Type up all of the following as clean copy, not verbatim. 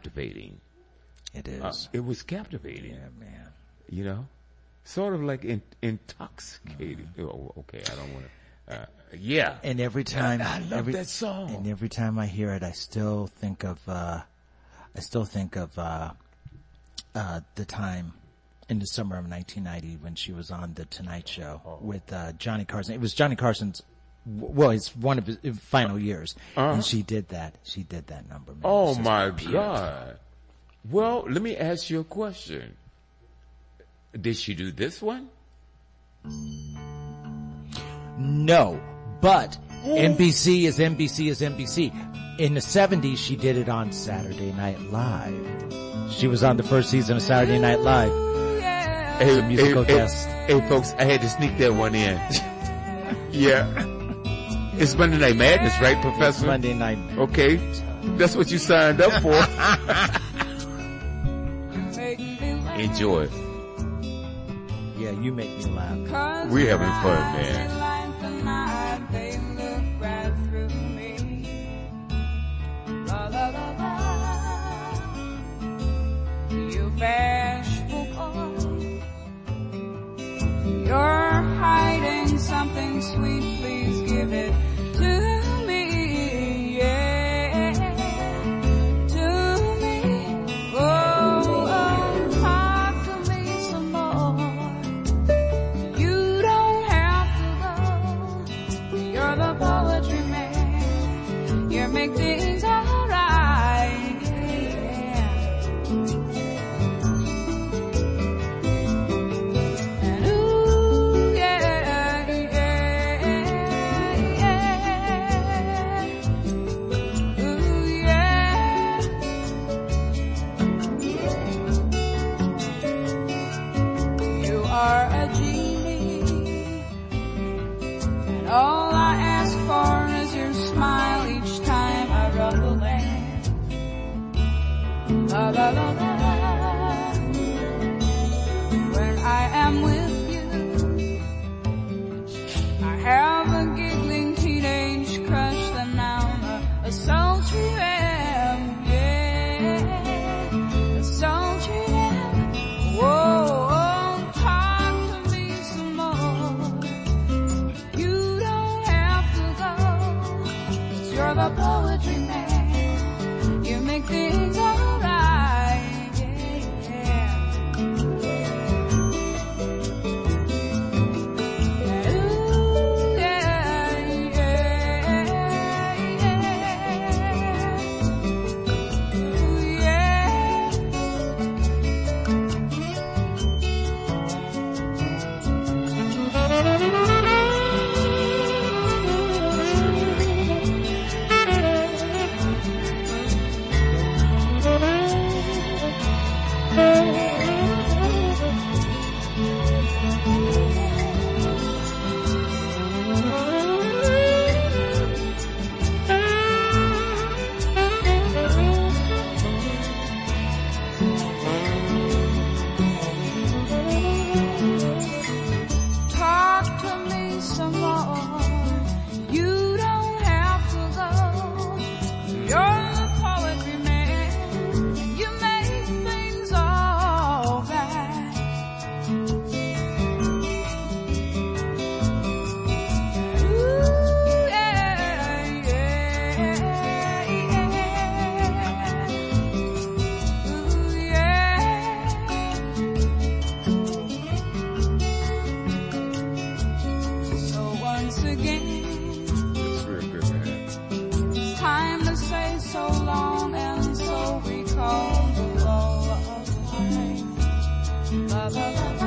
captivating. It is. It was captivating. Yeah, man. You know, sort of like intoxicating. Oh, okay, I don't want to. Yeah. And every time I love that song. And every time I hear it, I still think of the time in the summer of 1990 when she was on the Tonight Show with Johnny Carson. It was Johnny Carson's, it's one of his final years, and she did that number. Man. Oh my God! Well, let me ask you a question. Did she do this one? No, but NBC is NBC is NBC. In the 70s, she did it on Saturday Night Live. She was on the first season of Saturday Night Live. As a musical guest. Hey, folks, I had to sneak that one in. Yeah. It's Monday Night Madness, right, Professor? It's Monday Night. Okay. That's what you signed up for. Enjoy. Yeah, you make me laugh. We're having fun, man. You bashful boy, you're hiding something sweet, please give it to me, yeah, to me. Oh, talk to me some more. You don't have to go, you're the poetry man, you make things alright, yeah. And ooh, yeah, yeah, yeah. Ooh, yeah. You are a genie, and all I ask for is your smile each time I rub the land. La la la la. When I am with you, I have a giggling teenage crush that now a sultry lamb, yeah, a sultry lamb. Whoa, talk to me some more. You don't have to go, 'cause you're the poetry man. You make things alright, yeah. Ooh, yeah, yeah, yeah. Ooh, yeah. Talk to me some more. You don't have to go. You're the poetry man. You make things all right. Ooh, yeah, yeah, yeah. Ooh, yeah. So once again, It's real good, man. it's time to say so long, and so we call the law of life. La la la la.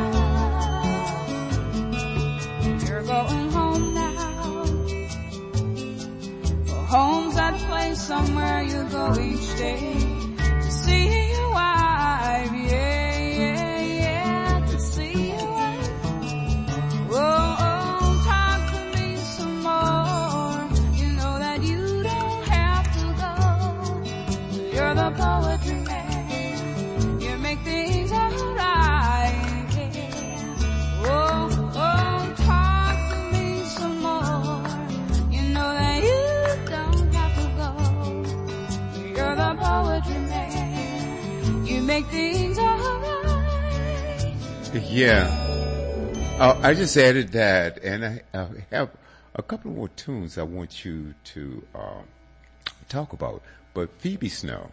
You're going home now. Well, home's that place somewhere you go each day to see your wife, yeah, yeah, yeah, to see your wife. Oh, talk to me some more. You know that you don't have to go. You're the poetry man. You make things alright, yeah. Oh, talk to me some more. You know that you don't have to go. You're the poetry make things alright. Yeah. I just added that, and I have a couple more tunes I want you to talk about. But Phoebe Snow,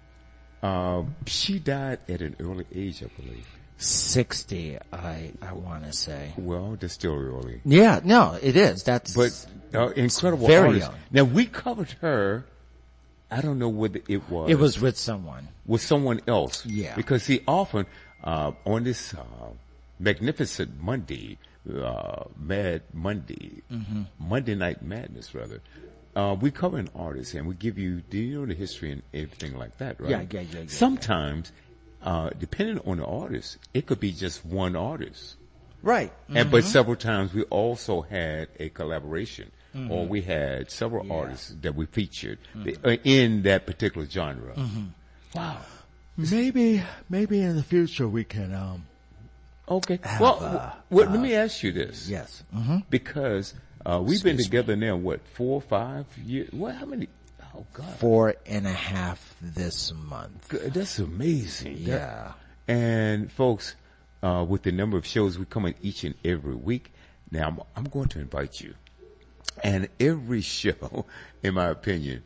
she died at an early age, I believe. 60, I want to say. Well, that's still early. Yeah, no, it is. That's But incredible very artist. young. Now, we covered her, I don't know whether it was. It was with someone. With someone else. Yeah. Because he often, on this magnificent Monday, Mad Monday, Monday Night Madness, rather, we cover an artist and we give you, do you know the history and everything like that, right? Yeah. Sometimes, depending on the artist, it could be just one artist. Right. And but several times we also had a collaboration, or we had several artists that we featured in that particular genre. Wow. Maybe in the future we can, Okay. Well, let me ask you this. yes. Because we've been together now, what, 4 or 5 years? What? How many? Oh God, 4.5 this month. that's amazing. Yeah. And folks, with the number of shows we come in each and every week, now I'm going to invite you. And every show, in my opinion,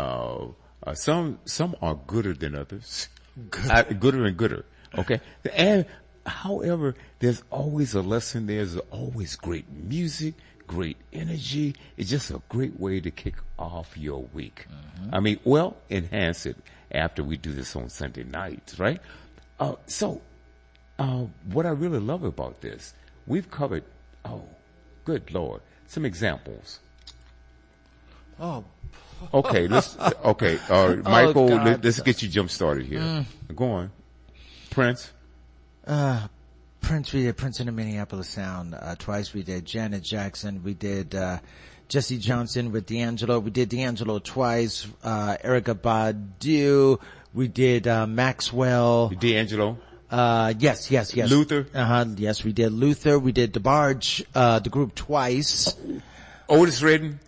some are gooder than others. Gooder and gooder. Okay. And however, there's always a lesson. There's always great music, great energy. It's just a great way to kick off your week. I mean, well, enhance it after we do this on Sunday nights, right? So, what I really love about this, we've covered, good Lord, some examples. Oh. Okay, Michael, God. let's get you jump started here. Go on. Prince. Prince, we did Prince in the Minneapolis Sound, twice. We did Janet Jackson. We did, Jesse Johnson with D'Angelo. We did D'Angelo twice. Erykah Badu. We did, Maxwell. D'Angelo. Yes. Luther. Yes, we did Luther. We did DeBarge, the group twice. Otis Redding.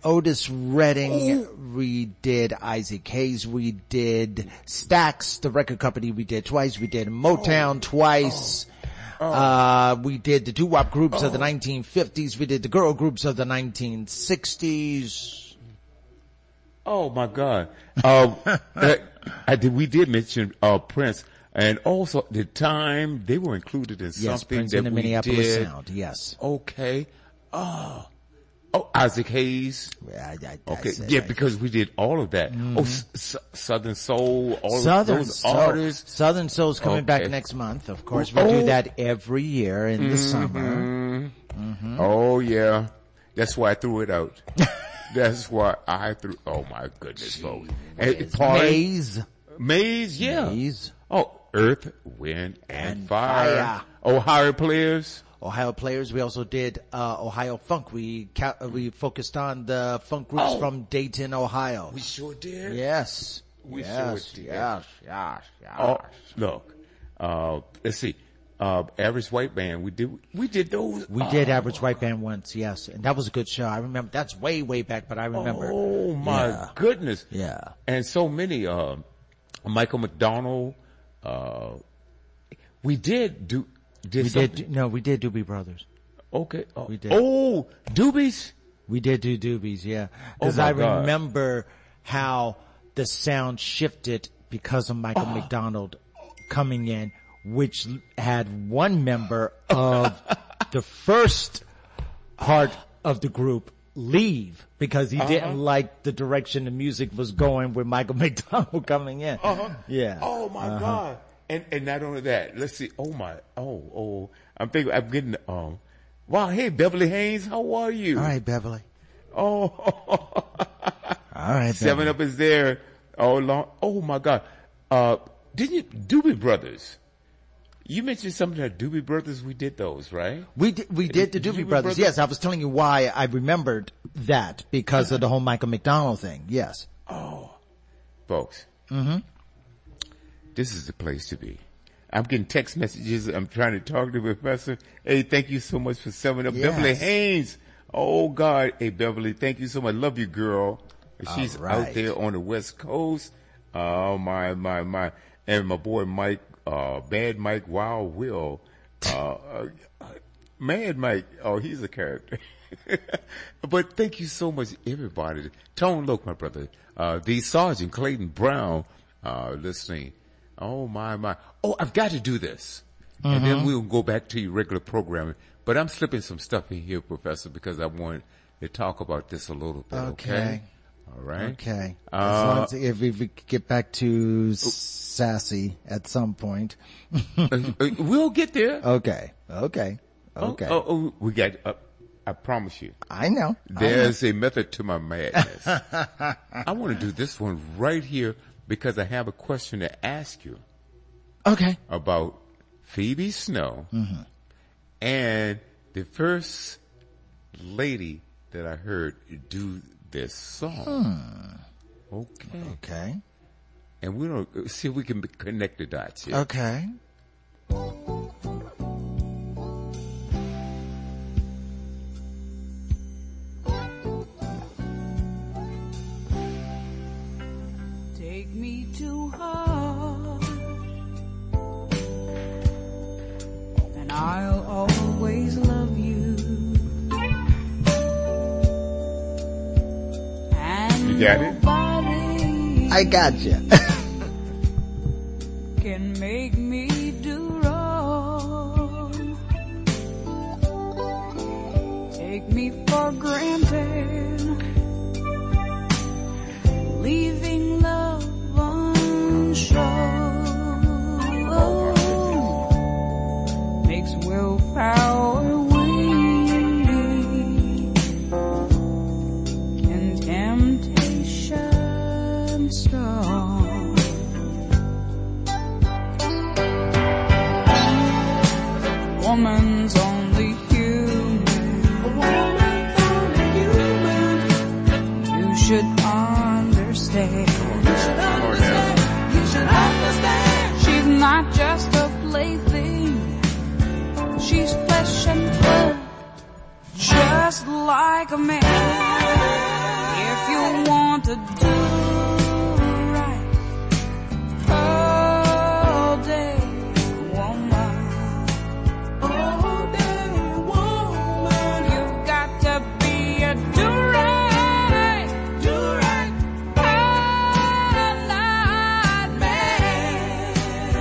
We did Isaac Hayes. We did Stax, the record company. We did twice. We did Motown twice. We did the doo-wop groups of the 1950s. We did the girl groups of the 1960s. Oh my God. We did mention, Prince. And also the time they were included in Yes, something Prince that in the we Minneapolis did. Sound. Yes. Okay. Isaac Hayes. Okay. Because we did all of that. Southern Soul, those artists. Southern Soul's coming back next month. Of course, we do that every year in the summer. Oh yeah. That's why I threw it out. Oh my goodness, folks. Maze, yeah. Maze. Oh, Earth, Wind, and Fire. Ohio Players. We also did Ohio Funk. We focused on the funk groups from Dayton, Ohio. We sure did. Yes. Sure did. Yes. Look, let's see. Average White Band. We did those. We did Average White Band once, yes. And that was a good show. I remember. That's way back, but I remember. Oh my goodness. Yeah. And so many, Michael McDonald, we did Doobie Brothers. Okay. We did. Oh, Doobies? We did do Doobies, yeah. Cause my I God. remember how the sound shifted because of Michael McDonald coming in, which had one member of the first part of the group leave because he didn't like the direction the music was going with Michael McDonald coming in. Yeah. Oh my God. And not only that, let's see. I'm getting, wow. Hey, Beverly Haynes, how are you? All right, Beverly. Oh, All right, 7 Up is there. Oh my God. Didn't you, Doobie Brothers? You mentioned something that Doobie Brothers, we did those, right? We did the Doobie Brothers. Yes, I was telling you why I remembered that because of the whole Michael McDonald thing. Yes. Oh, folks. This is the place to be. I'm getting text messages. I'm trying to talk to the professor. Hey, thank you so much for 7 Up. Yes. Beverly Haynes. Oh God. Hey, Beverly, thank you so much. Love you, girl. She's out there on the West Coast. Oh my. and my boy Mike, Mad Mike Wild Will, Mad Mike, he's a character. But thank you so much, everybody. Tone Loc, my brother. The Sergeant Clayton Brown, listening. Oh my. Oh, I've got to do this. And then we'll go back to your regular programming. But I'm slipping some stuff in here, Professor, because I want to talk about this a little bit. Okay. All right. Okay. As long as if we get back to Sassy at some point. We'll get there. Okay. We got, I promise you. I know. There's a method to my madness. I want to do this one right here because I have a question to ask you. Okay. About Phoebe Snow and the first lady that I heard do this song. Okay. And we don't see if we can connect the dots here. Okay. Take me to heart, and I'll always love you. And you got it? I got you. Can make me do wrong. Take me for granted, leaving love unshown. Makes willpower weak and temptation strong. Woman's only human. You should understand. You should understand. She's not just a plaything. She's flesh and blood, just like a man. If you want to do right all day, woman. You've got to be a do-right all-night man.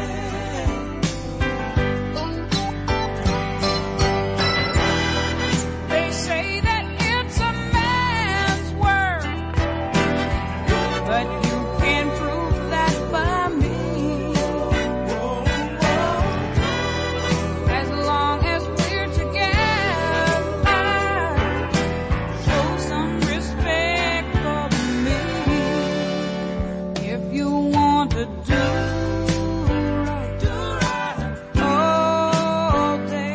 They say that it's a man's world, but you can't prove that by me. As long as we're together, show some respect for me. If you want to do right all day,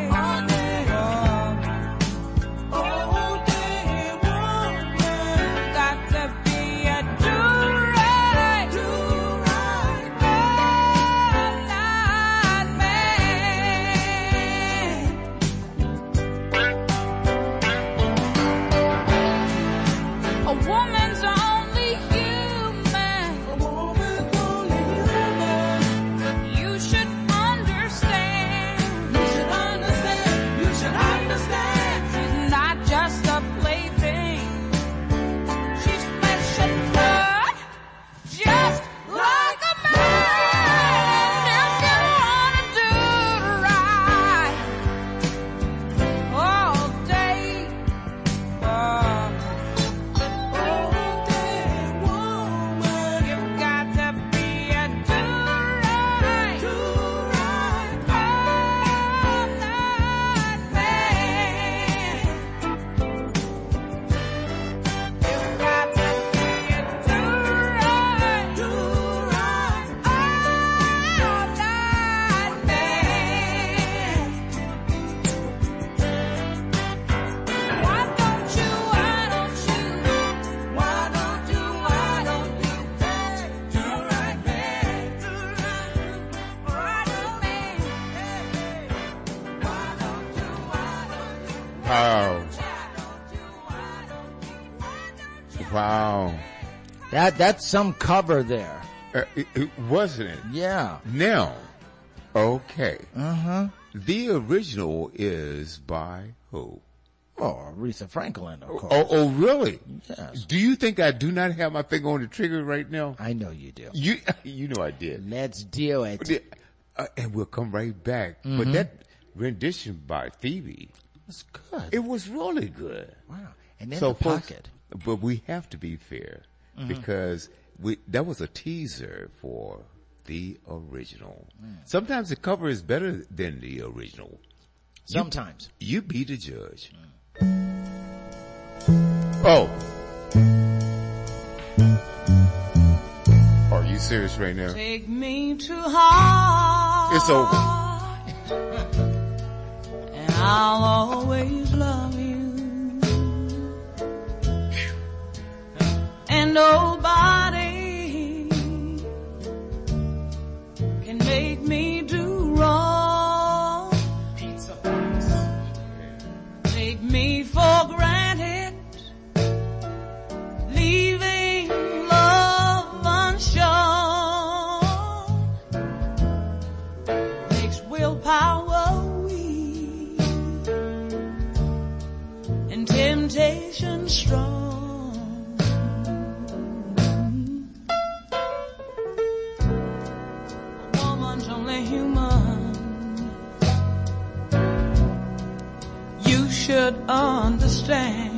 got to be a do-right all-night man. A woman's only human. You should understand. She's not just a plaything. She's flesh and blood, just like a man. If you wanna do right all day, you've got to be a do-right all-night man. You've got to be a do-right all-night man. Why don't you do right man? Wow. That's some cover there. Wasn't it? Yeah. Now, okay. Uh-huh. The original is by who? Oh, Aretha Franklin, of course. Oh, really? Yes. Do you think I do not have my finger on the trigger right now? I know you do. You know I did. Let's do it. And we'll come right back. Mm-hmm. But that rendition by Phoebe, It's good. it was really good. Wow. And in So, the folks, pocket. but we have to be fair because that was a teaser for the original. Sometimes the cover is better than the original. Sometimes. You be the judge. Oh. Are you serious right now? Take me to heart. It's over. And I'll always love you. And nobody can make me do wrong. Take me for granted, leaving love unshown. Makes willpower weak and temptation strong. A woman's only human. You should understand.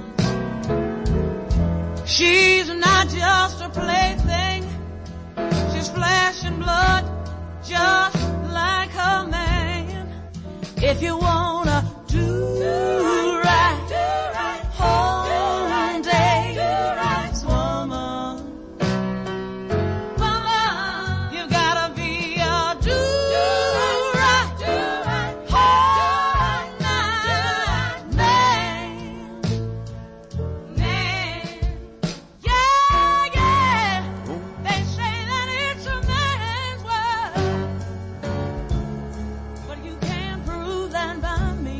She's not just a plaything. She's flesh and blood, just like her man. If you wanna do right, home day, woman, you gotta be a do-right, whole night man. Yeah. They say that it's a man's world, but you can't prove that by me.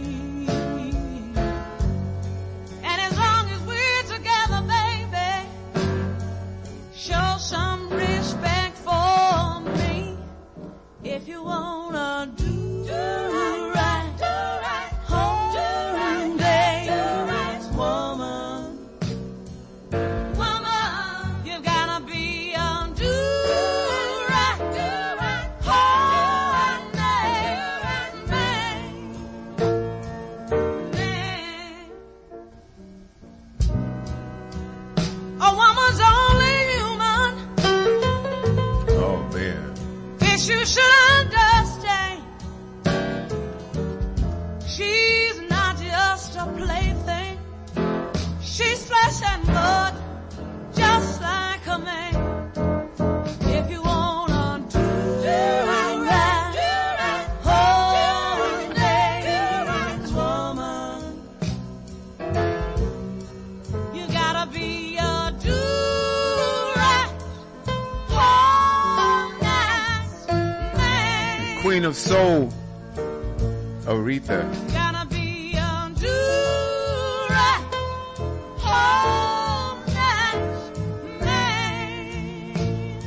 And as long as we're together, baby, show some respect for me. If you wanna do right, home day, woman, you've gotta be a do-right, whole night man. A woman's only human. Oh, man. This you should understand. She's not just a plaything. She's flesh and blood, just like a man. If you wanna do right, whole day, woman, you gotta be a do-right, whole night man. Queen of Soul, Aretha. Gotta be a do-right, whole night man.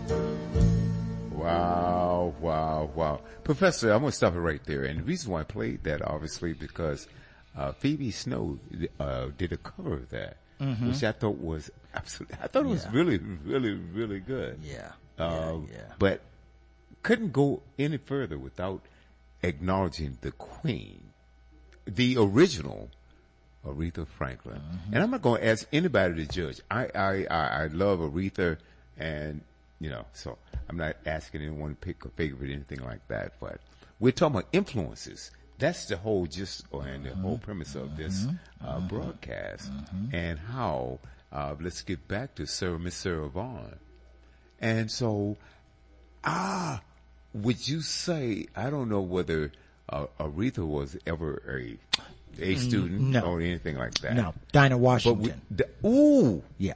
Wow. Professor, I'm going to stop it right there. And the reason why I played that, obviously, because Phoebe Snow did a cover of that, which I thought was absolutely, it was Yeah. really, really, really good. Yeah. But couldn't go any further without acknowledging the queen, the original Aretha Franklin. And I'm not going to ask anybody to judge. I love Aretha, and so I'm not asking anyone to pick a favorite or anything like that. But we're talking about influences. That's the whole gist and the whole premise of this broadcast, and how. Let's get back to Miss Sarah Vaughan. And so, would you say, I don't know whether Aretha was ever a student no. or anything like that. No. Dinah Washington. Ooh. Yeah.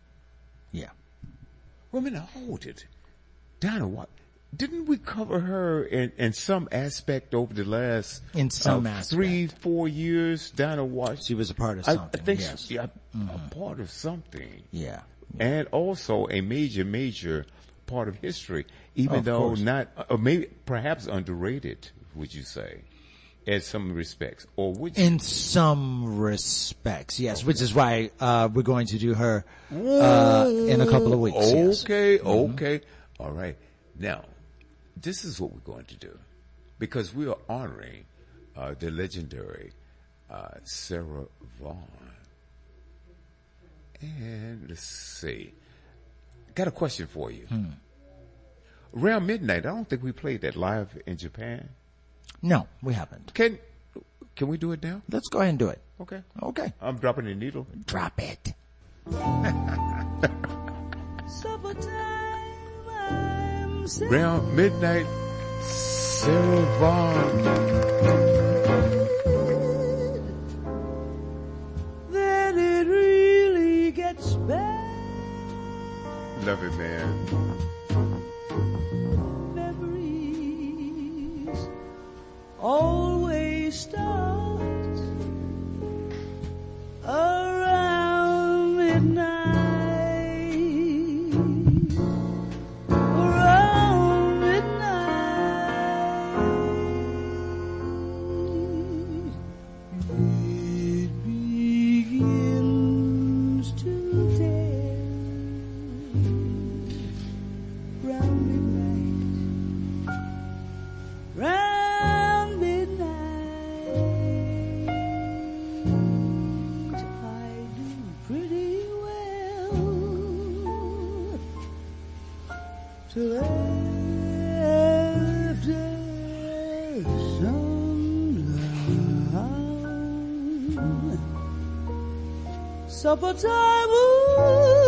Wait a minute, hold it. Dinah, didn't we cover her in some aspect over the last In some aspect. 3-4 years? Dinah Washington. She was a part of I something. think yes. she's a part of something. Yeah. And also a major part of history, even Of though course. not, or maybe perhaps underrated, would you say, in some respects, or would you? In some respects, yes, which is why we're going to do her in a couple of weeks. Yes. Okay, okay. All right. Now, this is what we're going to do, because we are honoring the legendary Sarah Vaughan. And let's see. Got a question for you. Around midnight, I don't think we played that live in Japan. No, we haven't. Can we do it now? Let's go ahead and do it. Okay. Okay. I'm dropping the needle. Drop it. Supper time, I'm saying. Around midnight, Sarah Vaughan. Then it really gets bad. Love it, man. Memories always start around midnight. Around midnight, it begins to tell. Round midnight, round midnight, I do pretty well till after sundown. Supper time, ooh,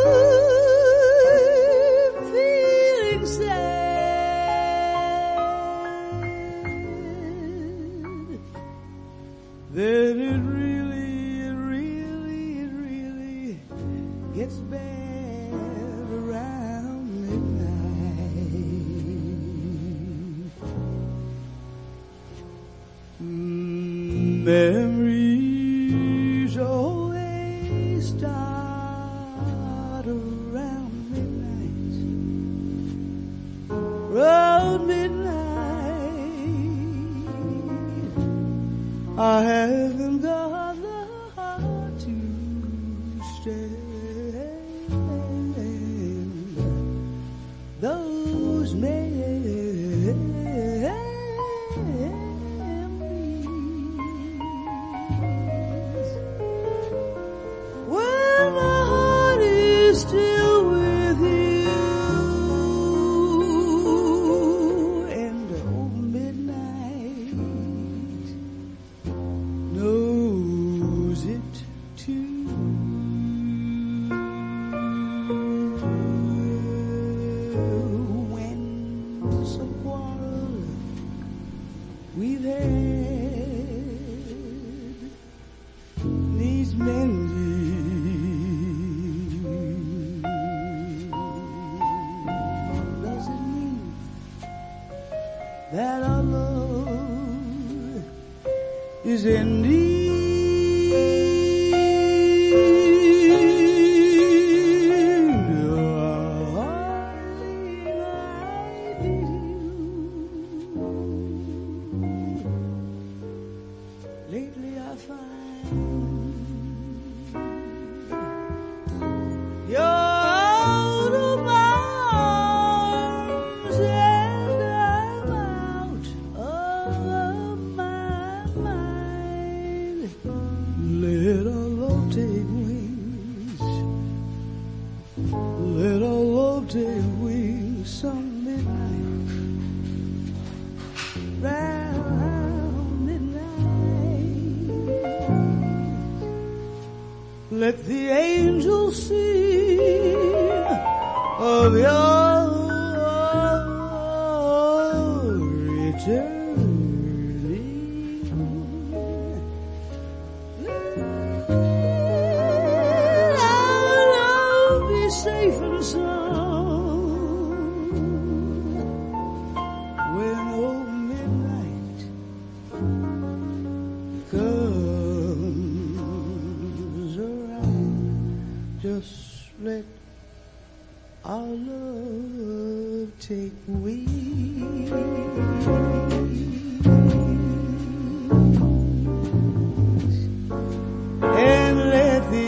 I'm feeling sad. Then it really gets bad around midnight. Memories always start around midnight. Around midnight, I haven't got the heart to stand those memories. Well, my heart is still with you, and old midnight knows it too. When some quarrel we've had, these memories, does it mean that our love is ending? Lately I find you're out of my arms and I'm out of my mind. Let our love take wings. Let our love take wings some midnight. Round midnight, let the angels sing of your returning. Let our love be safe and sound when old midnight comes around. Just let our love take wings and let the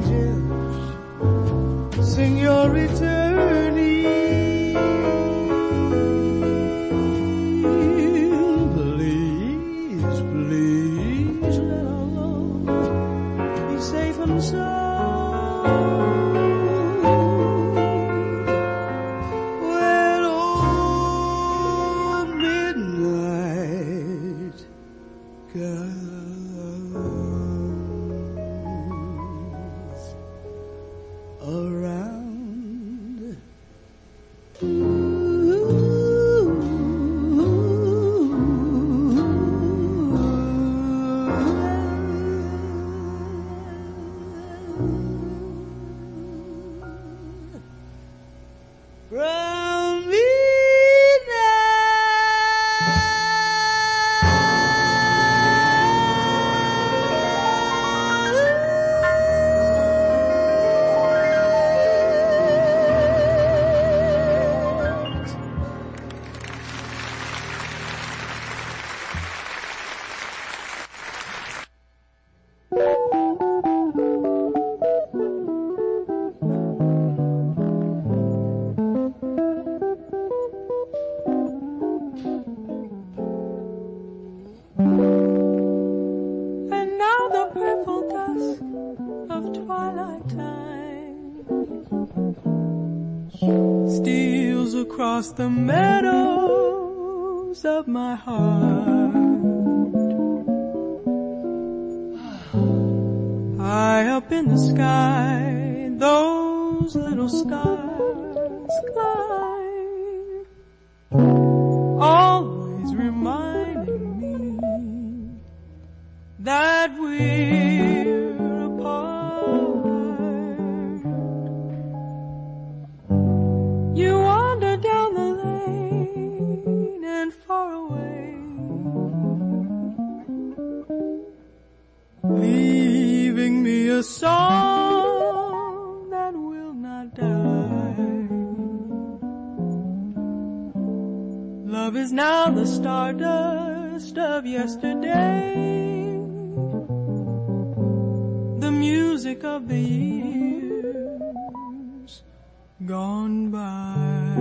angels sing your returning. Please, please let our love be safe and sound. When old midnight comes around. Round And now the purple dusk of twilight time steals across the meadows of my heart. High up in the sky, those little stars climb, always reminding me that we're apart. You wander down the lane and far away, leaving me a song that will not die. Love is now the stardust of yesterday, the music of the years gone by.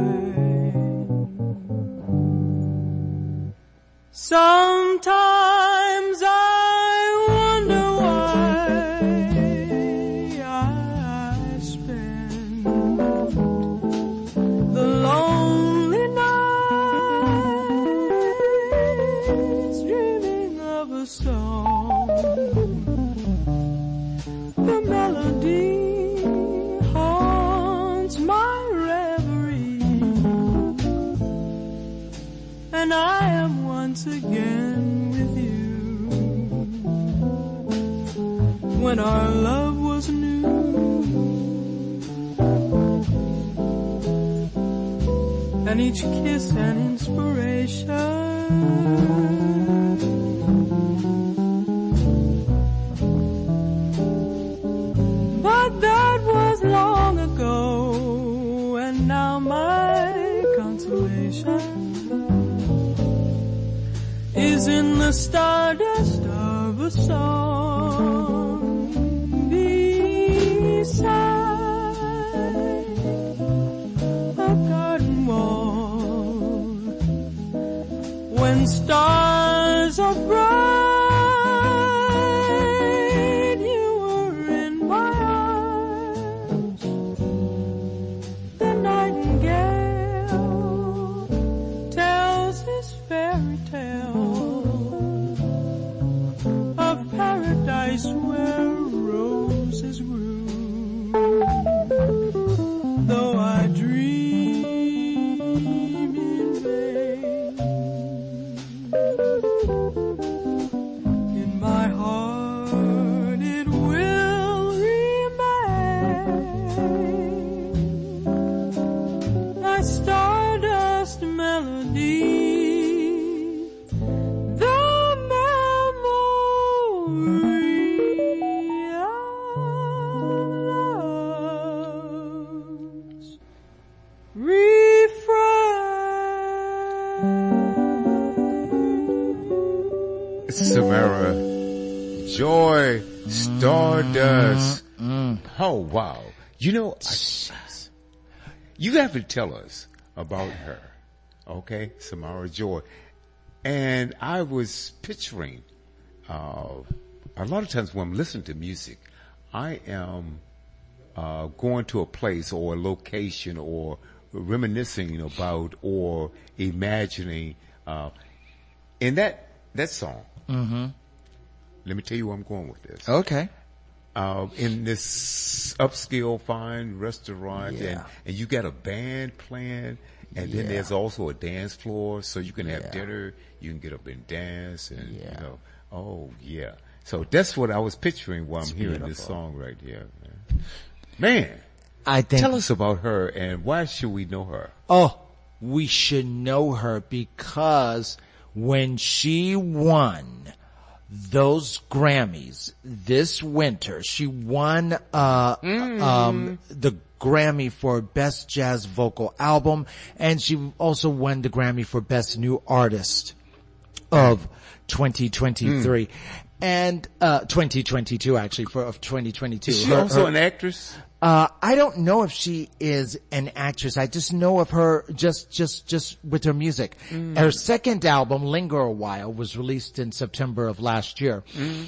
Sometimes I wonder why I spend the lonely nights dreaming of a song. The melody haunts my reverie, and I am once again with you. When our love was new, and each kiss an inspiration. But that was long ago, and now my consolation is in the stardust of a song beside a garden wall. When stars are bright, you were in my arms. The nightingale tells his fairy tale of paradise where roses grew. Though I dream in vain, Samara Joy Stardust. Oh, wow. You know, you have to tell us about her. Okay, Samara Joy. And I was picturing, a lot of times when I'm listening to music, I am going to a place or a location or reminiscing about or imagining in that song. Mm-hmm. Let me tell you where I'm going with this. Okay. In this upscale fine restaurant, Yeah. and you got a band playing, and then Yeah. there's also a dance floor, so you can have Yeah. dinner, you can get up and dance, and Yeah. you know, oh yeah. So that's what I was picturing while I'm hearing this beautiful. song right here, man. I think. Tell us about her and why should we know her? Oh, we should know her because when she won those Grammys this winter, she won the Grammy for Best Jazz Vocal Album, and she also won the Grammy for Best New Artist of 2023. And 2022 actually, of 2022. Is she also an actress? I don't know if she is an actress. I just know of her just with her music. Her second album, Linger a While, was released in September of last year.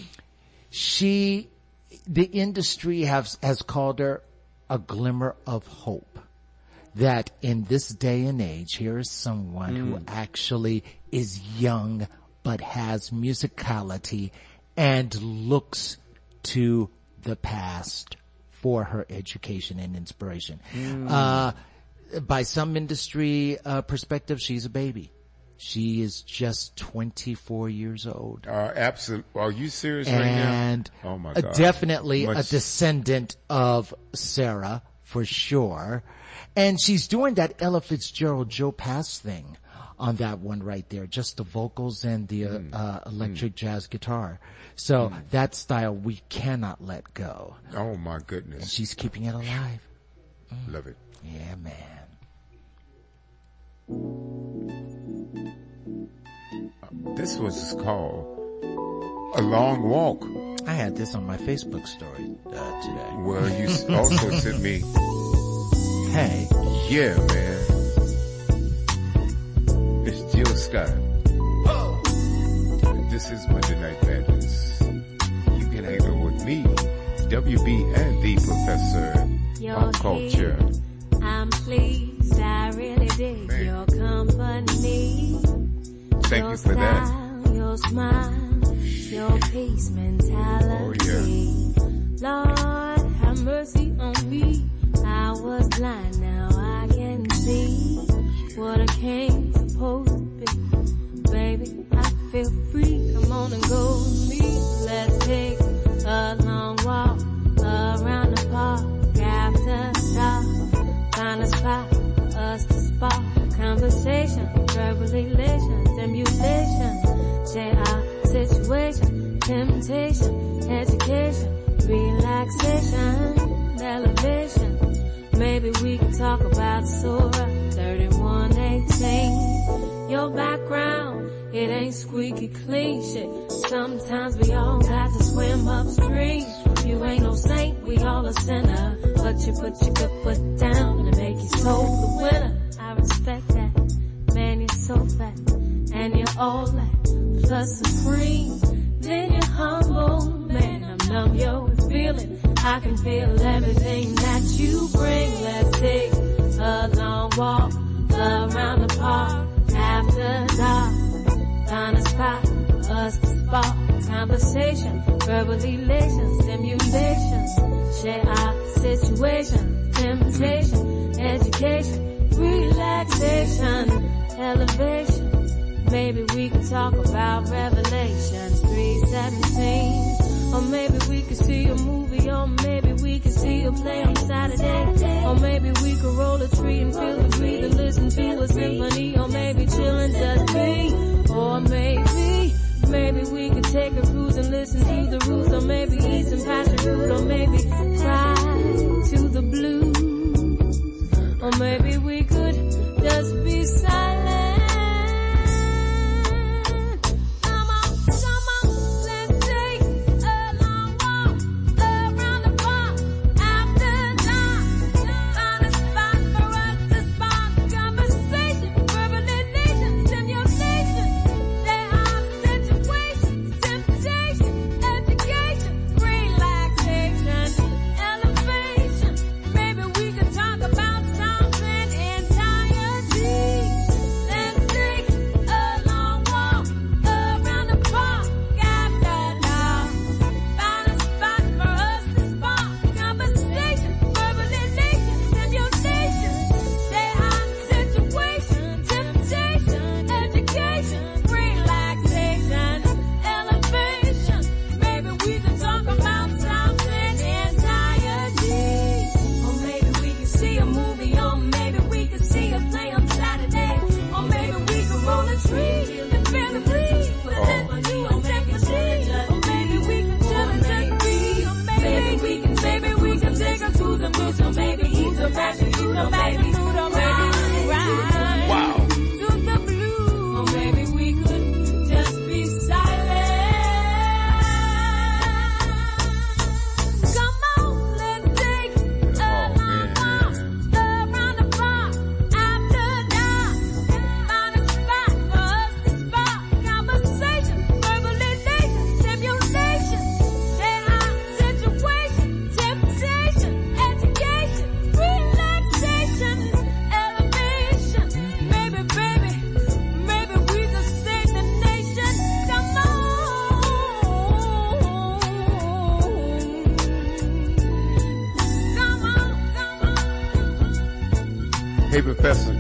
The industry has called her a glimmer of hope. That in this day and age, here is someone who actually is young but has musicality and looks to the past for her education and inspiration. By some industry perspective, she's a baby. She is just 24 years old. Absolutely. Are you serious right now? And Oh my God. definitely a descendant of Sarah, for sure. And she's doing that Ella Fitzgerald Joe Pass thing on that one right there. Just the vocals and the electric jazz guitar. So that style we cannot let go. Oh my And goodness. she's keeping it alive. Love it. Yeah, man. This was called A Long Walk. I had this on my Facebook story today. Well, you also sent me, Hey, yeah, man. It's Jill Scott. This is Monday Night Madness. You can hang out with me, WB, and the Professor of Culture. I'm pleased, I really dig Man. your company. Thank Your you for that. style, your smile, your peace mentality. Lord, have mercy on me. I was blind, now I can see what I came supposed to be. Baby, I feel free. Come on and go with me. Let's take a long walk around the park after dark. Find a spot for us to spark conversation, verbal elation, stimulation, share our situation, temptation, education, relaxation, elevation. Maybe we can talk about Surah 31:18. Your background, it ain't squeaky clean shit. Sometimes we all got to swim upstream. You ain't no saint, we all a sinner. But you put your good foot down and make your soul the winner. I respect that. Man, you're so fat. And you're all that. Plus supreme. Then you're humble. Man, I'm numb, yo, with feeling. I can feel everything that you bring. Let's take a long walk around the park after dark. Find a spot for us to spark conversation, verbal elation, stimulation, share our situation, temptation, education, relaxation, elevation. Maybe we can talk about Revelations 3:17. Or maybe we could see a movie, or maybe we could see a play on Saturday. Or maybe we could roll a tree and feel the breeze and listen to a symphony. Or maybe chill and just be. Or maybe we could take a cruise and listen to the roots. Or maybe eat some passion fruit. Or maybe fly to the blues. Or maybe we could just be silent. Come on, the back to the right. Wow. To the blue. Or maybe we could just be silent. Come on, let's take a walk around the park after dark and find a spot for us to spark conversation, verbalization, stimulation, and our situation, temptation, education, relaxation, elevation. Maybe, baby, maybe we could save the nation. Come on. Hey, Professor,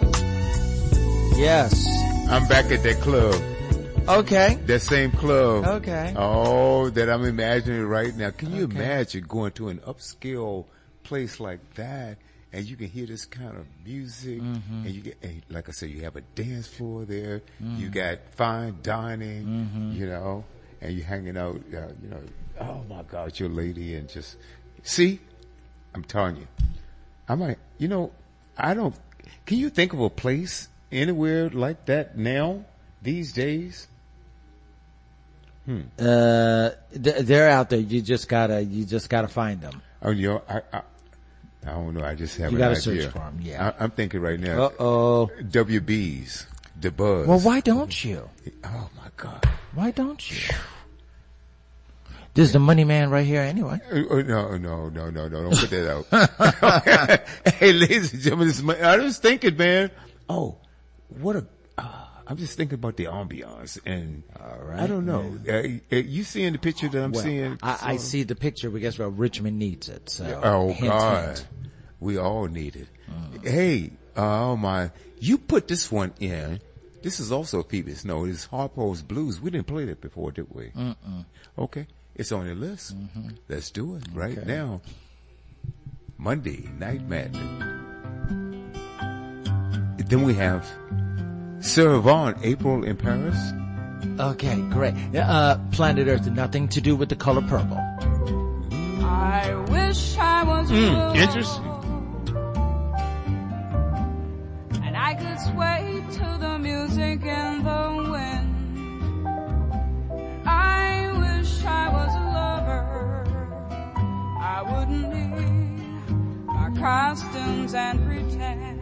Yes. I'm back at that club. Okay. That same club. Okay. Oh, that I'm imagining right now. Can you Okay. imagine going to an upscale place like that and you can hear this kind of music and you get, and like I said, you have a dance floor there. You got fine dining, you know, and you're hanging out, you know, oh my God, your lady and just, see, I'm telling you, I might, you know, can you think of a place anywhere like that now, these days? They're out there. You just gotta find them. Oh, you know, I don't know. I just have You an gotta idea. search for 'em, yeah. I'm thinking right now. Uh-oh. WB's, the Buzz. Well, why don't you? Oh my God. Why don't you? This is the money man right here anyway. No, don't put that out. Hey, ladies and gentlemen, I was thinking, man. Oh, I'm just thinking about the ambiance, and I don't know. You seeing the picture that I'm seeing? I see the picture because Richmond needs it. So, Oh hint, God, hint. we all need it. Hey, oh my, you put this one in. This is also Phoebus. No, it's Harpo's Blues. We didn't play that before, did we? Okay, it's on your list. Let's do it right now. Monday Night Madness. Then we have Sarah Vaughan, April in Paris. Okay, great. Planet Earth, nothing to do with the color purple. I wish I was blue, Interesting. and I could sway to the music in the wind. I wish I was a lover. I wouldn't need my costumes and pretend.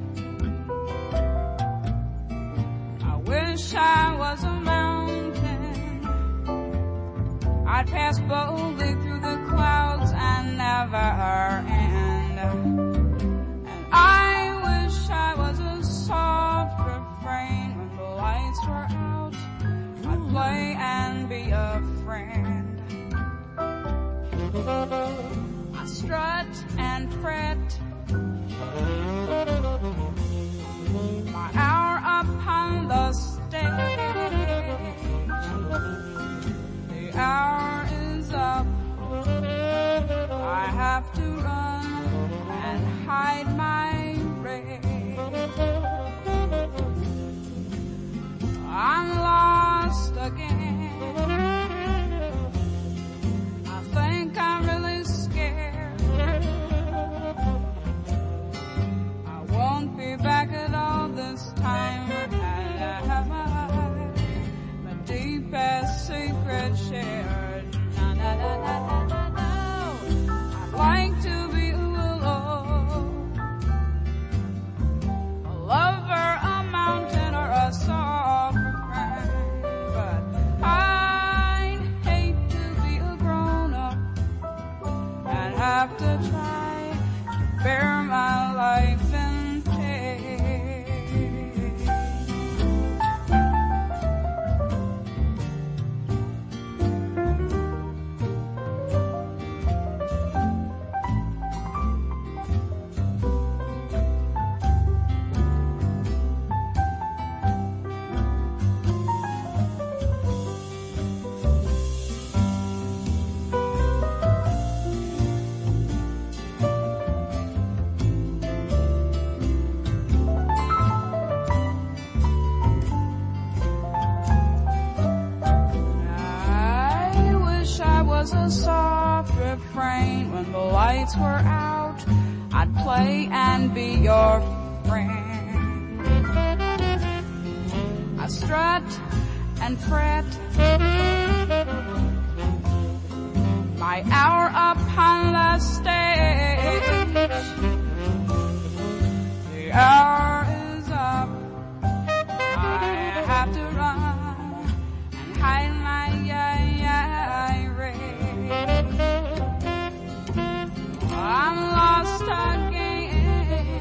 I wish I was a mountain. I'd pass boldly through the clouds and never end. And I wish I was a soft refrain when the lights were out. I'd play and be a friend. I strut and fret, my hour upon the stage. The hour is up. I have to run and hide my rage. I'm lost again. I think I'm really scared. I won't be back at all this time. And have my deepest secret shared. No, no, no, no, no, no. I'd like to be alone. A lover, a mountain, or a soft refrain. But I'd hate to be a grown-up and have to try to bear my life in pain. A soft refrain when the lights were out. I'd play and be your friend. I strut and fret my hour upon the stage. The hour is up. I have to run and hide my rage. I'm lost again.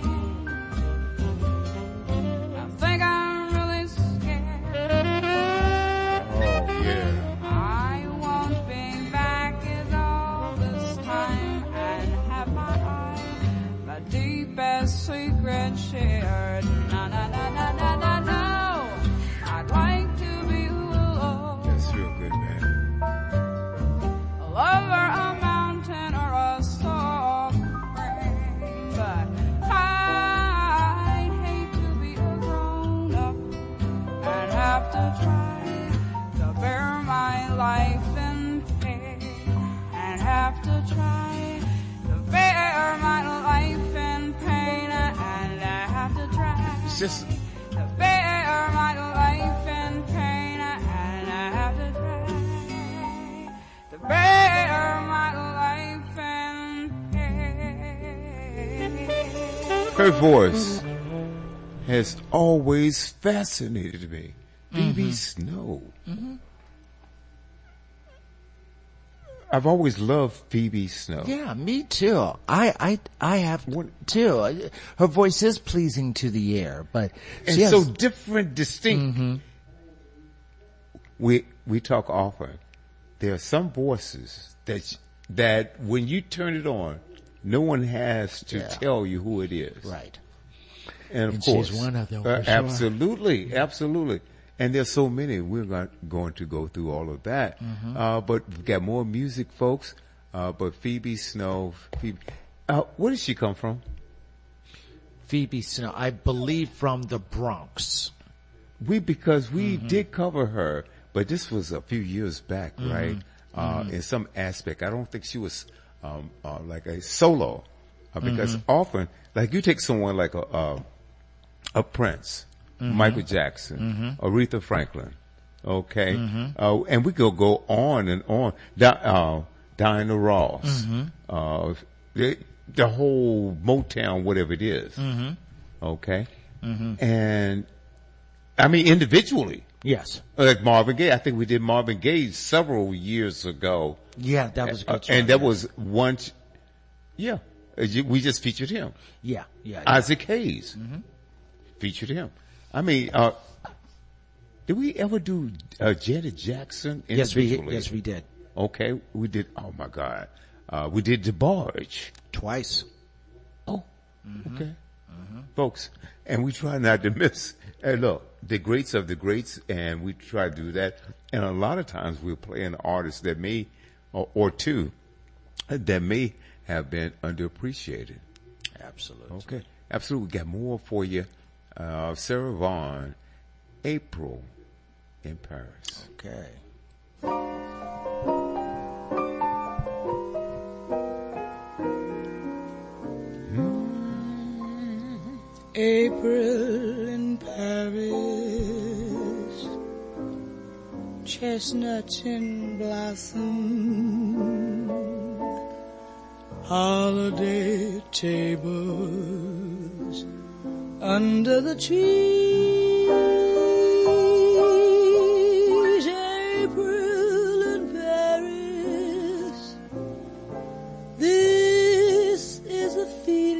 I think I'm really scared. Oh, yeah. I won't be back is all this time and have my deepest secret shared. No, no, no, no, no, no, no. I'd like to be alone. That's real good, man. A lover, a mountain, or a soft rain. But I'd hate to be a grown-up and have to try to bear my life in pain. And have to try to bear my life in pain. And I have to try It's just, to bear my life in pain. And I have to try to bear my life in pain. her voice has always fascinated me. Phoebe Snow. I've always loved Phoebe Snow. Yeah, me too. I have too. Her voice is pleasing to the ear, but And she has, so different, distinct. We talk often. There are some voices that when you turn it on, no one has to Yeah. tell you who it is. right. And of And course, she's one of them, for sure. absolutely, absolutely. And there's so many. We're not going to go through all of that. But we've got more music, folks. But Phoebe Snow, where did she come from? Phoebe Snow, I believe from the Bronx. Because we did cover her, but this was a few years back, right? In some aspect. I don't think she was, like a solo. Because often, like you take someone like a Prince, Michael Jackson, Aretha Franklin, okay? And we could go on and on. Diana Ross, the whole Motown, whatever it is, okay? And, I mean, individually, Yes. like Marvin Gaye. I think we did Marvin Gaye several years ago. Yeah, that was a good song. And that was one, yeah, we just featured him. Yeah. Isaac Hayes featured him. I mean, did we ever do Janet Jackson Yes, individually? we did. Okay, we did. Oh my God, we did DeBarge. Twice. Oh, okay, folks, and we try not to miss. Hey, look, the greats of the greats, and we try to do that. And a lot of times we'll play an artist that may, or two, that may have been underappreciated. Absolutely. Okay, absolutely. We got more for you. Sarah Vaughan, April in Paris. Okay. April in Paris, chestnuts in blossom, holiday tables under the trees. April in Paris, this is a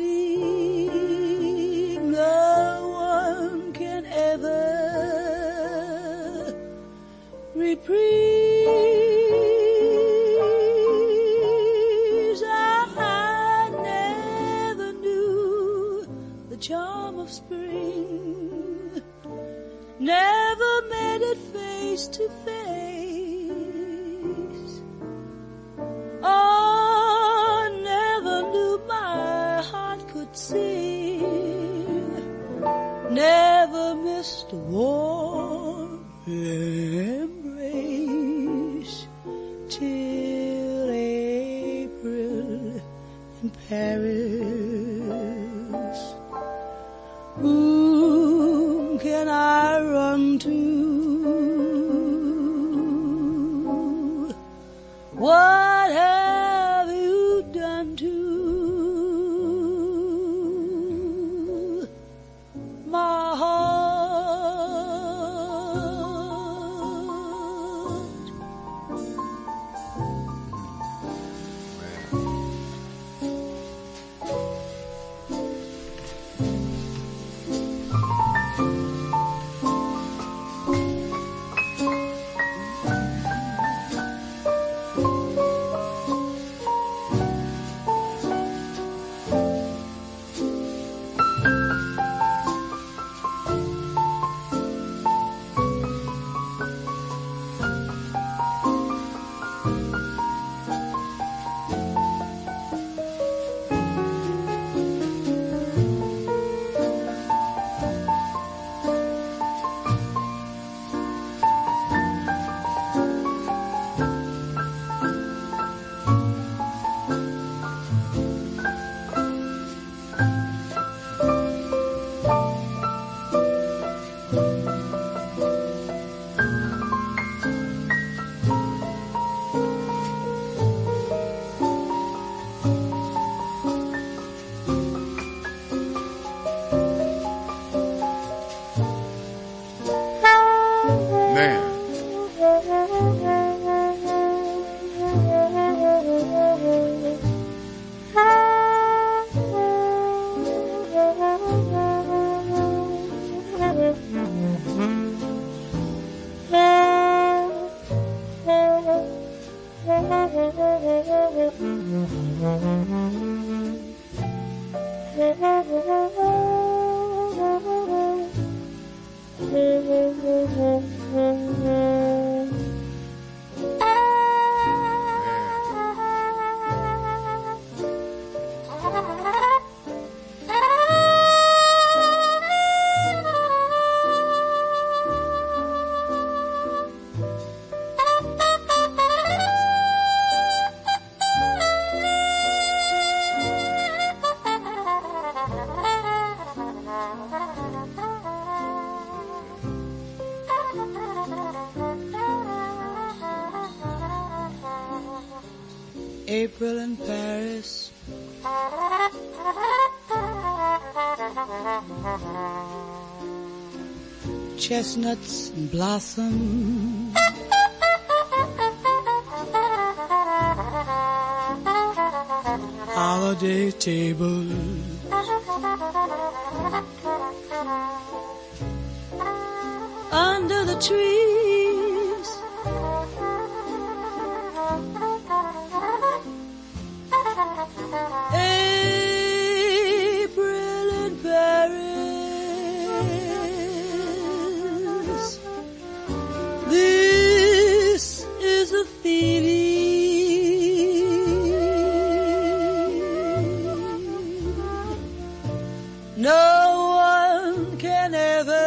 feeling no one can ever reprise. I never knew the charm of spring, never met it face to face. Oh, never knew my heart could sing, never missed a warm embrace till April in Paris. Man. April in Paris. Chestnuts in blossom. Holiday table. Under the trees. April in Paris. This is a feeling no one can ever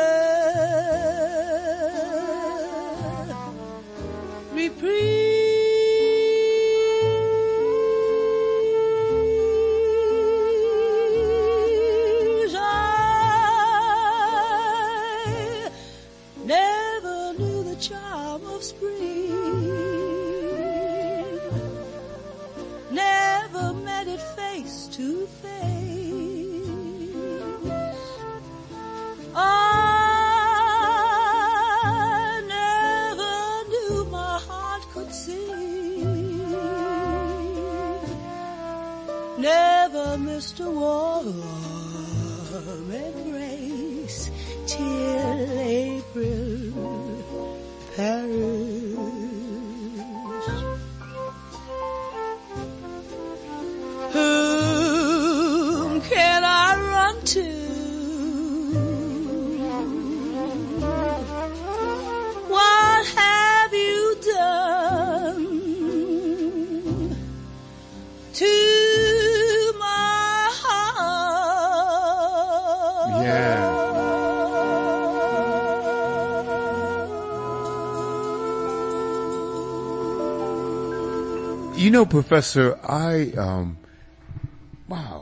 reprieve. Never knew the charm of spring. Never met it face to face. I never knew my heart could sing. Never missed a warm embrace till April, Paris. Whom can I run to? What have you done to my heart? Yeah. You know, Professor, wow.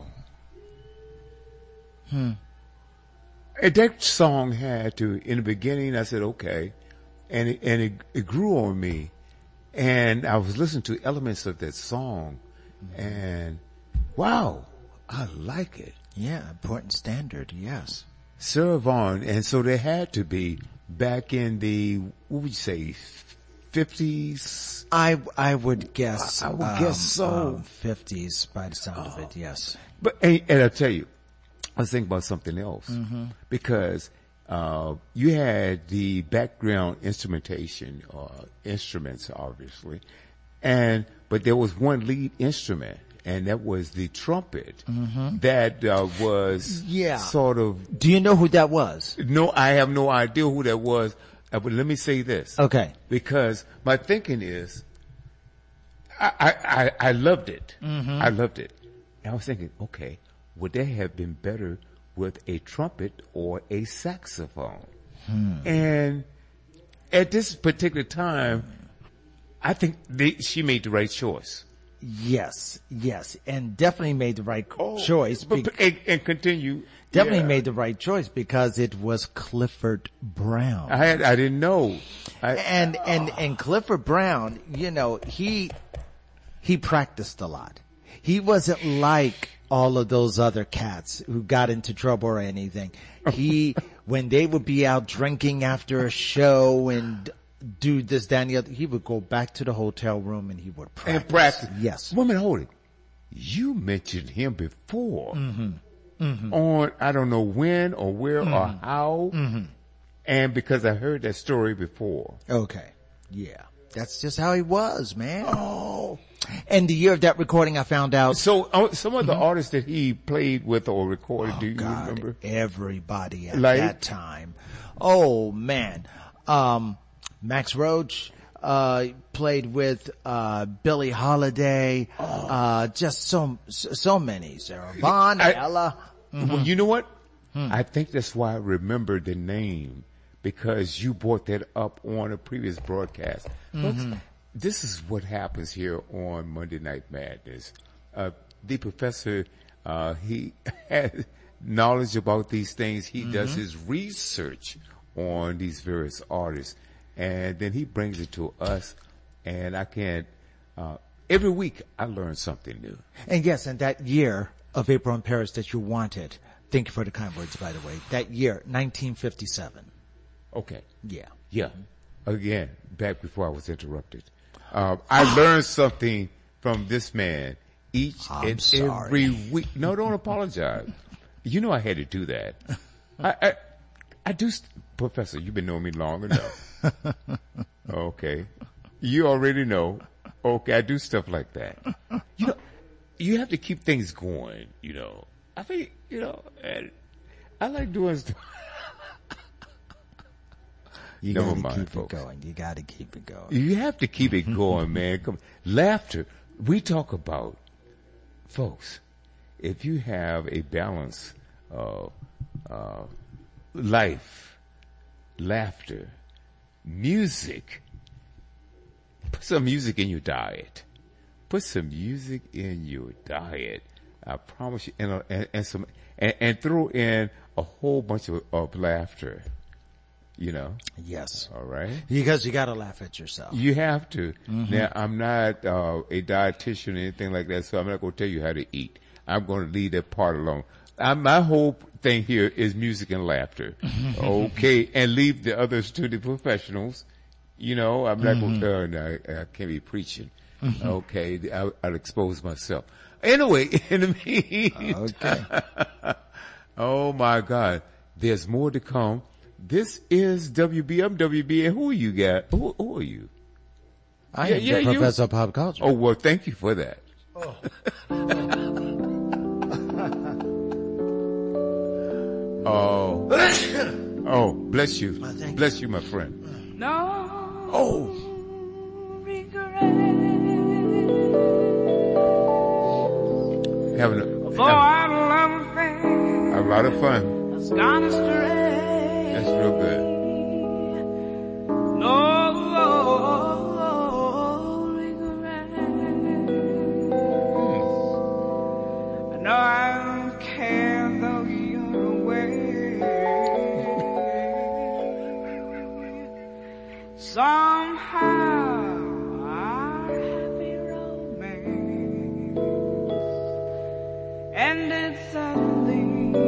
That song had to, in the beginning, I said, okay. And it grew on me. And I was listening to elements of that song. And wow, I like it. Yeah, important standard, yes. Sarah Vaughan. And so there had to be back in the, what would you say, 50s? I would guess. I would guess so. 50s by the sound of it, yes. But, and I'll tell you, I was thinking about something else. Because, you had the background instrumentation, instruments, obviously. But there was one lead instrument, and that was the trumpet. That, was sort of. Do you know who that was? No, I have no idea who that was. But let me say this. Okay. Because my thinking is, I loved it. I loved it. And I was thinking, okay, would that have been better with a trumpet or a saxophone? And at this particular time, I think she made the right choice. Yes, and definitely made the right choice. And continue. Definitely made the right choice because it was Clifford Brown. I didn't know. And Clifford Brown, you know, he practiced a lot. He wasn't like all of those other cats who got into trouble or anything. He when they would be out drinking after a show and do this, that, and the other, he would go back to the hotel room and he would practice. And practice. Yes. Woman, hold it. You mentioned him before on, I don't know when or where or how. And because I heard that story before. Okay. Yeah. That's just how he was, man. Oh. And the year of that recording, I found out. So some of the artists that he played with or recorded, do you remember? Everybody at Like? that time. Oh, man. Max Roach, played with, Billie Holiday, just so many. Sarah Vaughan, Ella. Well, you know what? I think that's why I remember the name, because you brought that up on a previous broadcast. Folks, this is what happens here on Monday Night Madness. The professor, he has knowledge about these things. He does his research on these various artists, and then he brings it to us, and I can't, every week I learn something new. And yes, and that year of April in Paris that you wanted, thank you for the kind words, by the way, that year, 1957. Okay. Yeah. Yeah. Again, back before I was interrupted. I learned something from this man each and every week. No, don't apologize. You know I had to do that. I do, Professor, you've been knowing me long enough. Okay. You already know. Okay, I do stuff like that. You know, you have to keep things going, you know. I think, you know, and I like doing stuff. You Never gotta mind, keep folks. it going. You gotta keep it going. You have to keep it going, man. Come, laughter. We talk about, folks, if you have a balance of life, laughter, music, put some music in your diet. Put some music in your diet. I promise you, and throw in a whole bunch of laughter. You know? Yes. All right. Because you gotta laugh at yourself. You have to. Now, I'm not a dietitian or anything like that, so I'm not going to tell you how to eat. I'm going to leave that part alone. My whole thing here is music and laughter. Okay. And leave the others to the professionals. You know, I'm not going to, no, I can't be preaching. Okay. I'll expose myself. Anyway, in the meantime. Okay. Oh my God. There's more to come. This is WBM, WBA. Who you got? Who are you? I am the professor of pop culture. Oh, well, thank you for that. Oh. Oh, bless you. Bless you, my friend. No. Oh. Regret. Having a lot of fun. It's gone astray. That's real good. No regret. I know I don't care though you're away. Somehow our happy romance ended suddenly.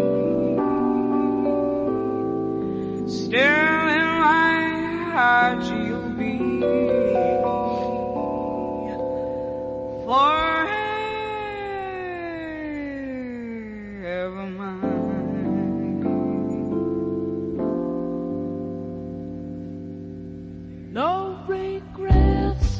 Still in my heart you'll be forever mine. No regrets,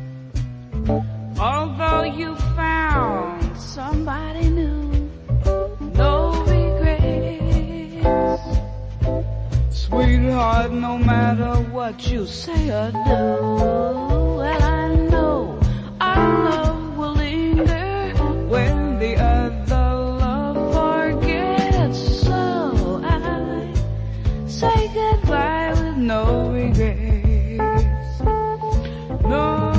although you found somebody new. No regrets, sweetheart, no matter what you say or do. Well, I know our love will linger when the other love forgets. So I say goodbye with no regrets. No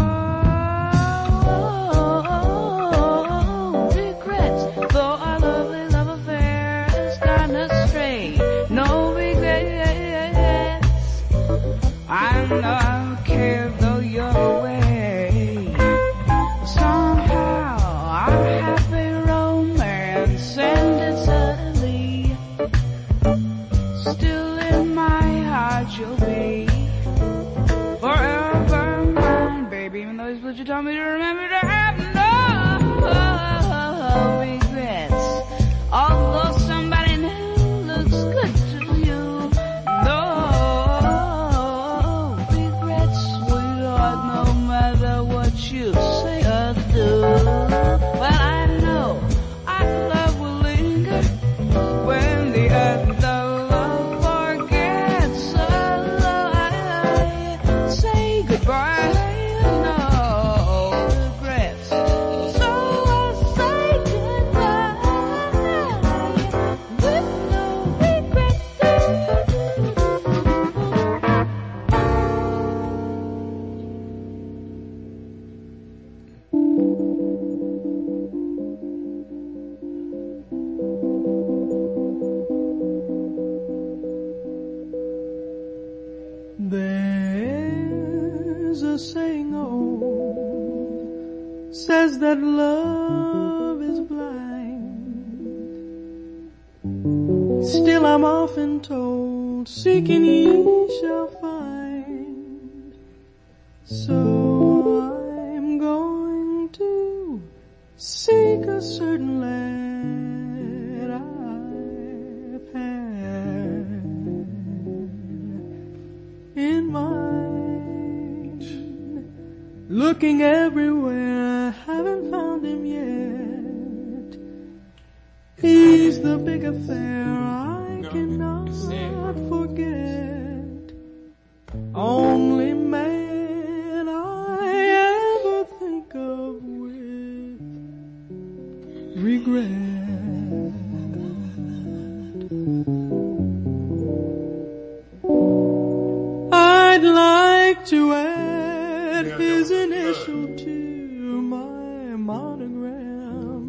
regrets, though our lovely love affair has gone astray. No regrets, I'm not care though you're away. Somehow our happy romance ended suddenly. Still you told me to remember to have no regrets. Although somebody new looks good to you, no regrets, sweetheart, no matter what you say or do. Well, I know our love will linger when the earth of love forgets. So I say goodbye. No regrets. So I say goodbye with no regrets. There's a saying old, says that love is blind. Still I'm often told, seeking ye shall find. So I'm going to seek a certain lad I've had in mind. Looking everywhere, I haven't found him yet. He's the big affair I cannot forget. Only man I ever think of with regret. I'd like to add his initial to my monogram.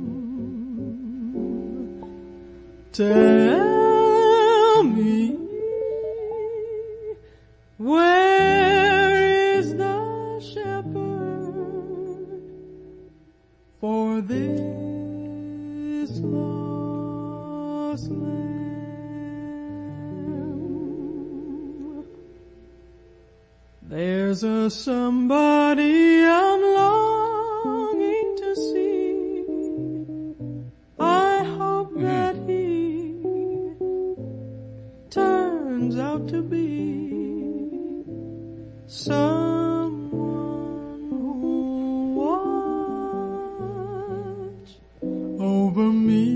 Tell me, where is the shepherd for this lost lamb? There's a somebody I'm longing to see. I hope that he turns out to be someone who watch over me.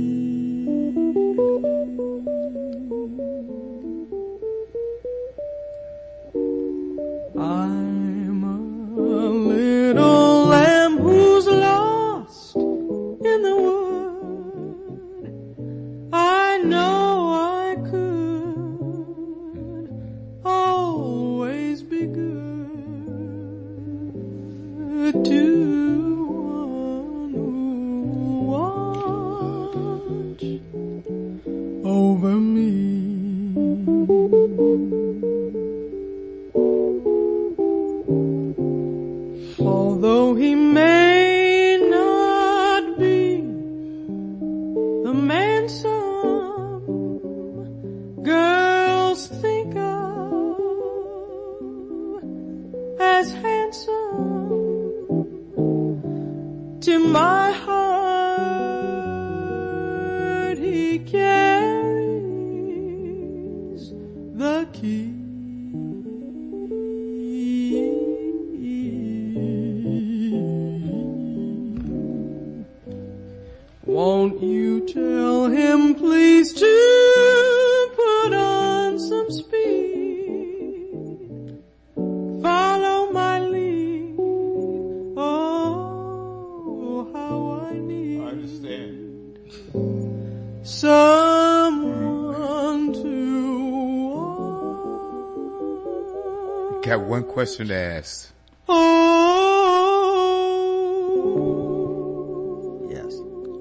I'm a little lamb who's lost in the wood. I know I could always be good to one who watch over me. Although he may not be the man some girls think of as handsome, to my heart he carries the key. Won't you tell him please to put on some speed, follow my lead, oh how I need I understand. someone to walk. Got one question to ask. Yes.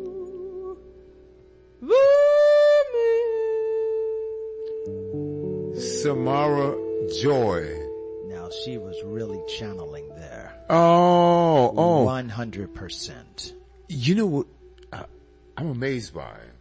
Samara Joy. Now she was really channeling there. Oh. 100%. You know what? I'm amazed by it.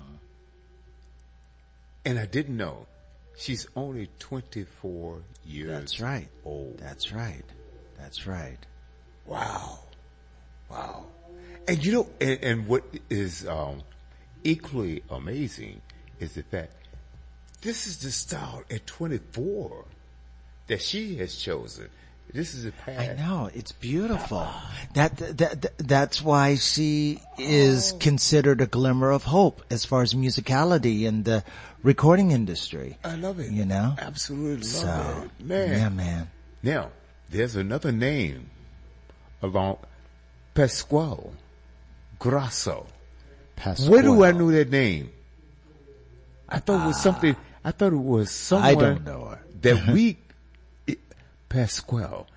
And I didn't know. She's only 24 years That's right. old. That's right. That's right. Wow. And you know, and what is equally amazing is the fact this is the style at 24 that she has chosen. This is a path. I know, it's beautiful. That's why she is considered a glimmer of hope as far as musicality in the recording industry. I love it. You know? Absolutely So, love it. Man. yeah, man. Now, there's another name along Pasquale Grasso. Where do I know that name? I thought it was something. I thought it was someone. I don't know her. That we Pasquale,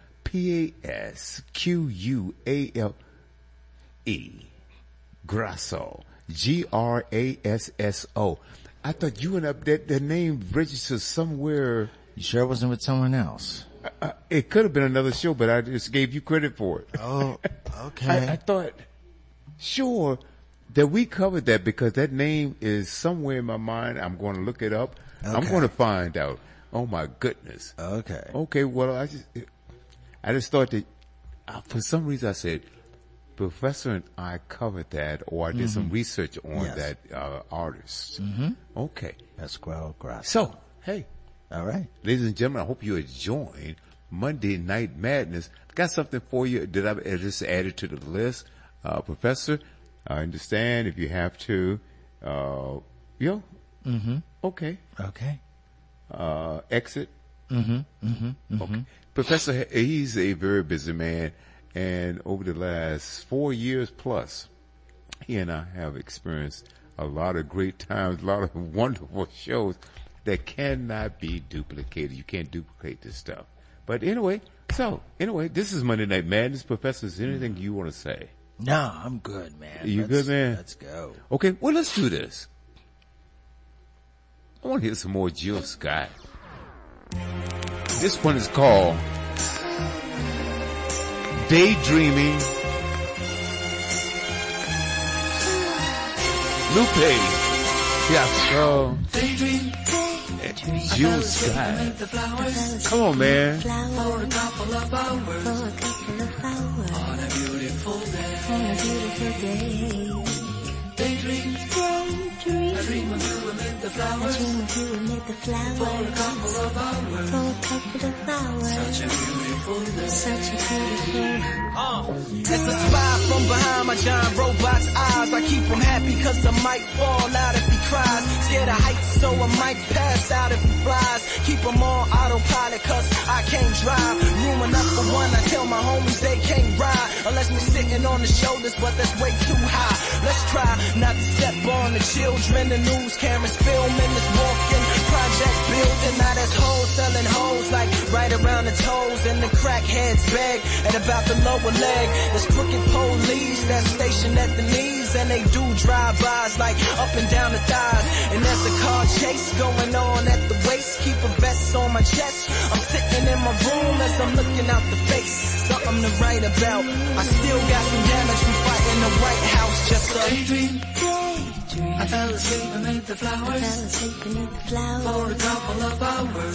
Pasquale, Grasso, Grasso. I thought you and that name registered somewhere. You sure it wasn't with someone else? It could have been another show, but I just gave you credit for it. Oh, okay. I thought, sure, that we covered that because that name is somewhere in my mind. I'm going to look it up. Okay. I'm going to find out. Oh my goodness. Okay. Okay. Well, I just thought that for some reason I said, Professor and I covered that, or I did some research on that artist. Okay. Pasquale Grasso. So, hey, All right. ladies and gentlemen, I hope you enjoyed Monday Night Madness. Got something for you that I just added to the list. Professor, I understand if you have to, okay. Okay. Exit. Okay. Professor, he's a very busy man, and over the last 4 years plus, he and I have experienced a lot of great times, a lot of wonderful shows that cannot be duplicated. You can't duplicate this stuff. But anyway, this is Monday Night Madness. Professor, is there anything you want to say? No, I'm good, man. You good, man? Let's go. Okay, well, let's do this. I want to hear some more Jill Scott. This one is called Daydreaming. Lupe. Yeah, so Jill Scott. Come on, man. For a couple of hours. On a beautiful day. Daydream. I dream of you amid the flowers. For a couple of hours. Such a beautiful day. As a spy from behind my giant robot's eyes, I keep him happy cause I might fall out if he cries. Scared of heights so I might pass out if he flies. Keep him on autopilot cause I can't drive. Room enough for one, I tell my homies they can't ride. Unless we're sitting on the shoulders, but that's way too high. Let's try not to step on the children. The news cameras filming this walking project building. Now there's hoes selling hoes like right around the toes. And the crackheads beg at about the lower leg. There's crooked police that's stationed at the knees. And they do drive-bys like up and down the thighs. And there's a car chase going on at the waist. Keep a vest on my chest. I'm sitting in my room as I'm looking out the face. Something to write about. I still got some damage from fighting the White House. Just a daydream. I fell asleep amid the flowers. For a couple of hours.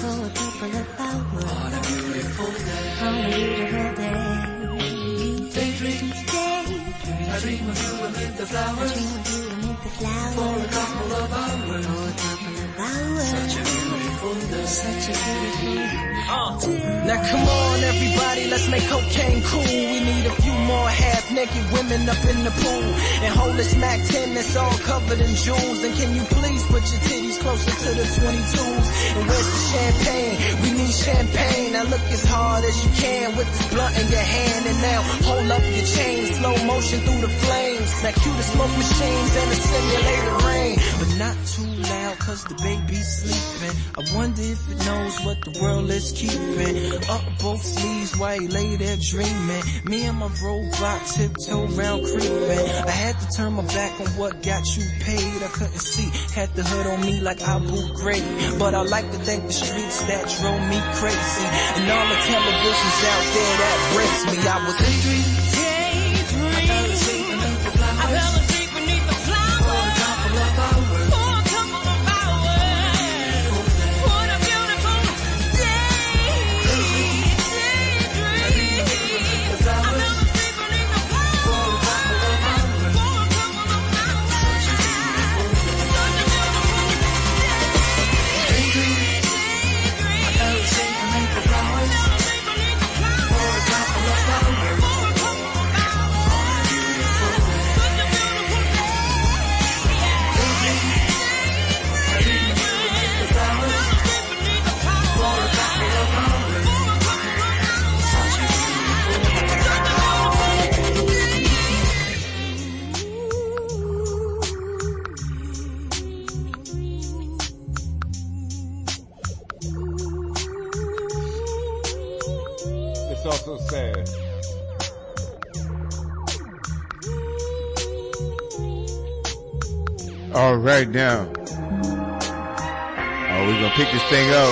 On a beautiful day. Daydream. I dream of you amid the flowers. For a couple of hours. Such a beautiful day. Now come on everybody, let's make cocaine cool. We need a few more half-naked women up in the pool. And hold this Mac 10 that's all covered in jewels. And can you please put your titties closer to the 22s? And where's the champagne? We need champagne. Now look as hard as you can with this blunt in your hand. And now hold up your chain, slow motion through the flames. Now cue the smoke machines and the simulated rain. But not too loud cause the baby's sleeping. I wonder if it knows what the world is keeping. Up both sleeves while he lay there dreaming. Me and my robot tiptoe round creeping. I had to turn my back on what got you paid. I couldn't see, had the hood on me like Abu Ghraib. But I like to thank the streets that drove me crazy. And all the televisions out there that breaks me. I was daydreaming. I fell asleep beneath the flowers. For a couple of hours. What a beautiful day. I dream of you beneath the flowers. also sad. All right, now. We're going to pick this thing up.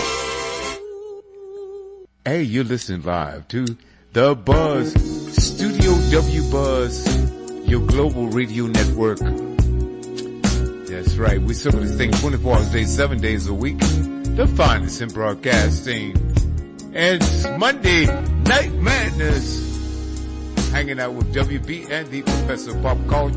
Hey, you're listening live to The Buzz, Studio W Buzz, your global radio network. That's right. We circle this thing 24 hours a day, 7 days a week. The finest in broadcasting. And it's Monday Night Madness. Hanging out with WB and the Professor Pop Culture.